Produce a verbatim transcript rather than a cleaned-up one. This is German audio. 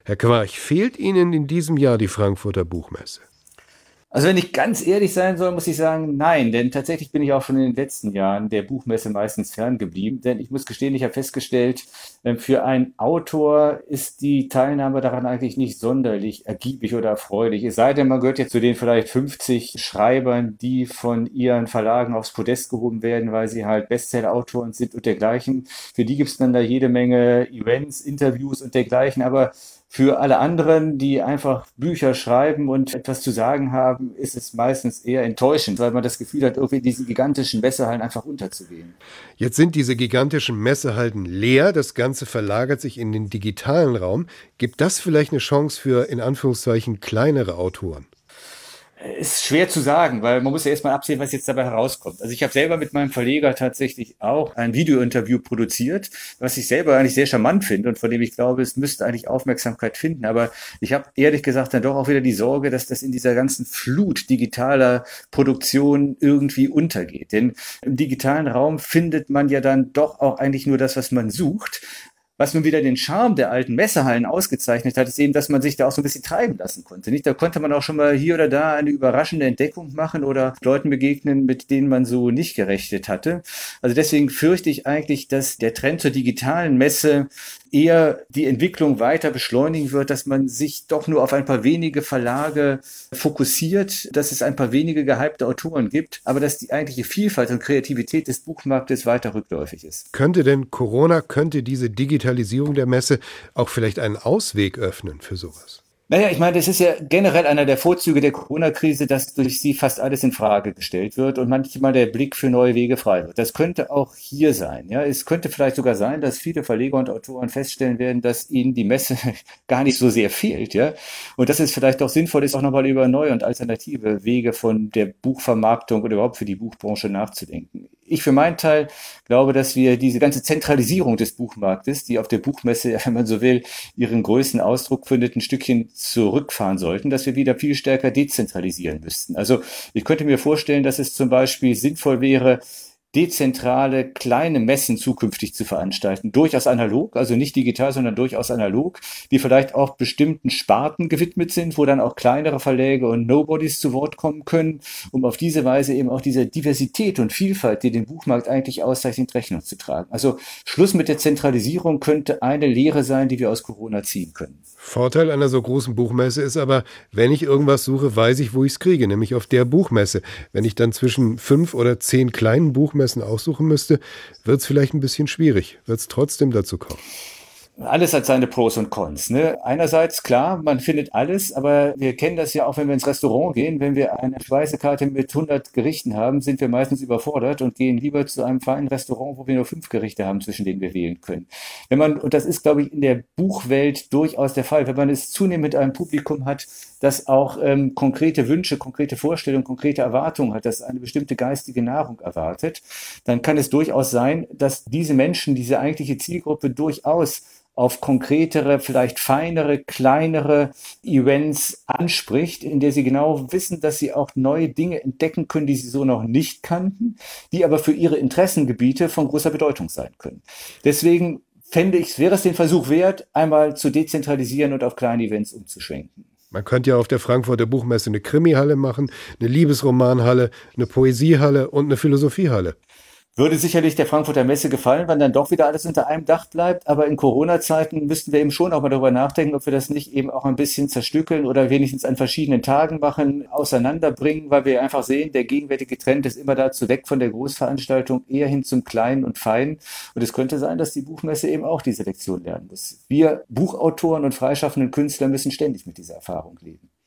Herr Quarch, fehlt Ihnen in diesem Jahr die Frankfurter Buchmesse? Also wenn ich ganz ehrlich sein soll, muss ich sagen, nein, denn tatsächlich bin ich auch schon in den letzten Jahren der Buchmesse meistens ferngeblieben, denn ich muss gestehen, ich habe festgestellt, äh, für einen Autor ist die Teilnahme daran eigentlich nicht sonderlich ergiebig oder erfreulich. Es sei denn, man gehört jetzt zu den vielleicht fünfzig Schreibern, die von ihren Verlagen aufs Podest gehoben werden, weil sie halt Bestseller-Autoren sind und dergleichen. Für die gibt es dann da jede Menge Events, Interviews und dergleichen, aber für alle anderen, die einfach Bücher schreiben und etwas zu sagen haben, ist es meistens eher enttäuschend, weil man das Gefühl hat, irgendwie in diesen gigantischen Messehallen einfach unterzugehen. Jetzt sind diese gigantischen Messehallen leer, das Ganze verlagert sich in den digitalen Raum. Gibt das vielleicht eine Chance für, in Anführungszeichen, kleinere Autoren? Ist schwer zu sagen, weil man muss ja erstmal absehen, was jetzt dabei herauskommt. Also ich habe selber mit meinem Verleger tatsächlich auch ein Videointerview produziert, was ich selber eigentlich sehr charmant finde und von dem ich glaube, es müsste eigentlich Aufmerksamkeit finden. Aber ich habe ehrlich gesagt dann doch auch wieder die Sorge, dass das in dieser ganzen Flut digitaler Produktion irgendwie untergeht. Denn im digitalen Raum findet man ja dann doch auch eigentlich nur das, was man sucht. Was nun wieder den Charme der alten Messehallen ausgezeichnet hat, ist eben, dass man sich da auch so ein bisschen treiben lassen konnte. Nicht? Da konnte man auch schon mal hier oder da eine überraschende Entdeckung machen oder Leuten begegnen, mit denen man so nicht gerechnet hatte. Also deswegen fürchte ich eigentlich, dass der Trend zur digitalen Messe eher die Entwicklung weiter beschleunigen wird, dass man sich doch nur auf ein paar wenige Verlage fokussiert, dass es ein paar wenige gehypte Autoren gibt, aber dass die eigentliche Vielfalt und Kreativität des Buchmarktes weiter rückläufig ist. Könnte denn Corona, könnte diese Digitalisierung der Messe auch vielleicht einen Ausweg öffnen für sowas? Naja, ich meine, das ist ja generell einer der Vorzüge der Corona-Krise, dass durch sie fast alles in Frage gestellt wird und manchmal der Blick für neue Wege frei wird. Das könnte auch hier sein. Ja, es könnte vielleicht sogar sein, dass viele Verleger und Autoren feststellen werden, dass ihnen die Messe gar nicht so sehr fehlt. Ja, und dass es vielleicht auch sinnvoll ist, auch nochmal über neue und alternative Wege von der Buchvermarktung oder überhaupt für die Buchbranche nachzudenken. Ich für meinen Teil glaube, dass wir diese ganze Zentralisierung des Buchmarktes, die auf der Buchmesse, wenn man so will, ihren größten Ausdruck findet, ein Stückchen zurückfahren sollten, dass wir wieder viel stärker dezentralisieren müssten. Also ich könnte mir vorstellen, dass es zum Beispiel sinnvoll wäre, dezentrale kleine Messen zukünftig zu veranstalten, durchaus analog, also nicht digital, sondern durchaus analog, die vielleicht auch bestimmten Sparten gewidmet sind, wo dann auch kleinere Verläge und Nobodies zu Wort kommen können, um auf diese Weise eben auch diese Diversität und Vielfalt, die den Buchmarkt eigentlich auszeichnet, Rechnung zu tragen. Also Schluss mit der Zentralisierung könnte eine Lehre sein, die wir aus Corona ziehen können. Vorteil einer so großen Buchmesse ist aber, wenn ich irgendwas suche, weiß ich, wo ich es kriege, nämlich auf der Buchmesse. Wenn ich dann zwischen fünf oder zehn kleinen Buchmessen aussuchen müsste, wird es vielleicht ein bisschen schwierig. Wird es trotzdem dazu kommen? Alles hat seine Pros und Cons. Ne? Einerseits, klar, man findet alles, aber wir kennen das ja auch, wenn wir ins Restaurant gehen. Wenn wir eine Speisekarte mit hundert Gerichten haben, sind wir meistens überfordert und gehen lieber zu einem feinen Restaurant, wo wir nur fünf Gerichte haben, zwischen denen wir wählen können. Wenn man, und das ist, glaube ich, in der Buchwelt durchaus der Fall, wenn man es zunehmend mit einem Publikum hat, das auch ähm, konkrete Wünsche, konkrete Vorstellungen, konkrete Erwartungen hat, das eine bestimmte geistige Nahrung erwartet, dann kann es durchaus sein, dass diese Menschen, diese eigentliche Zielgruppe durchaus auf konkretere, vielleicht feinere, kleinere Events anspricht, in der sie genau wissen, dass sie auch neue Dinge entdecken können, die sie so noch nicht kannten, die aber für ihre Interessengebiete von großer Bedeutung sein können. Deswegen fände ich, wäre es den Versuch wert, einmal zu dezentralisieren und auf kleine Events umzuschwenken. Man könnte ja auf der Frankfurter Buchmesse eine Krimihalle machen, eine Liebesromanhalle, eine Poesiehalle und eine Philosophiehalle. Würde sicherlich der Frankfurter Messe gefallen, wenn dann doch wieder alles unter einem Dach bleibt. Aber in Corona-Zeiten müssten wir eben schon auch mal darüber nachdenken, ob wir das nicht eben auch ein bisschen zerstückeln oder wenigstens an verschiedenen Tagen machen, auseinanderbringen, weil wir einfach sehen, der gegenwärtige Trend ist immer dazu weg von der Großveranstaltung eher hin zum Kleinen und Feinen. Und es könnte sein, dass die Buchmesse eben auch diese Lektion lernen muss. Wir Buchautoren und freischaffenden Künstler müssen ständig mit dieser Erfahrung leben.